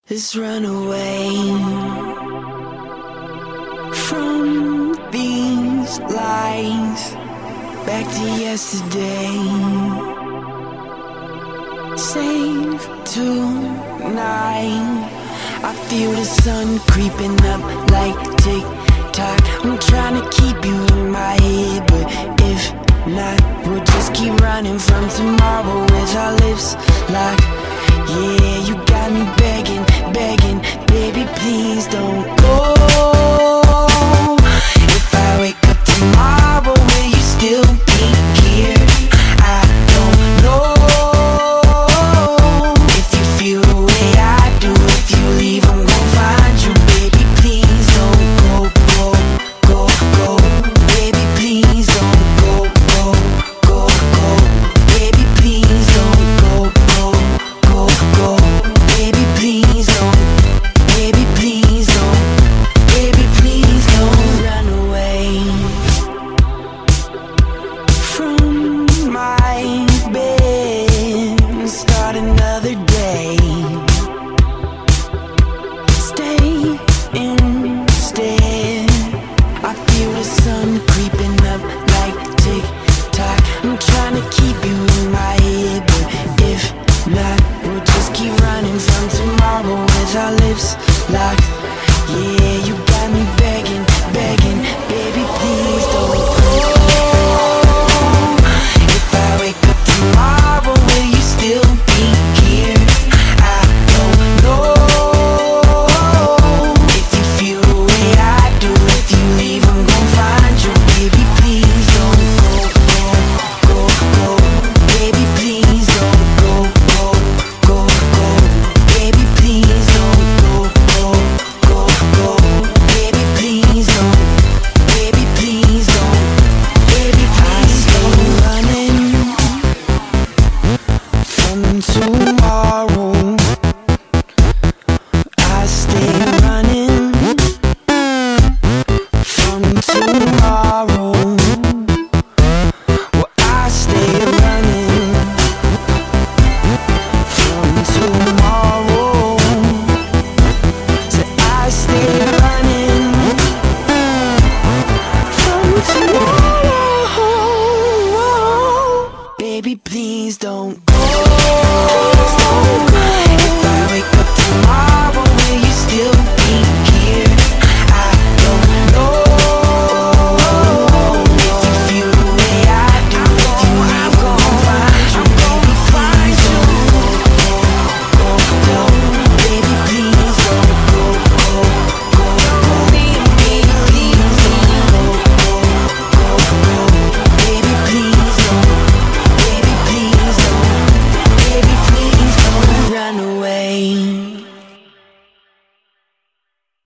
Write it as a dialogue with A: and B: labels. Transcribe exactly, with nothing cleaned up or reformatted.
A: Let's run away from these lies, back to yesterday. Save tonight. I feel the sun creeping up like tick-tock. I'm trying to keep you in my head, but if not, we'll just keep running from tomorrow with our lips locked. Yeah, you got me begging, begging, baby, please don't go. If I wake up tomorrow, will you still be here? I don't know. If you feel the way I do, if you leave, I'm gon' find you. Baby, please don't go, go, go, go. Baby, please don't go, go, go, go. Baby, please don't go, go, go, go. Baby, please don't. Baby, please don't. Baby, please don't run away from my bed and start another day. Stay instead. I feel the sun creeping up like tick-tock. I'm trying to keep you in my head, but if not, we'll just keep running from tomorrow with our lips locked. Yeah, you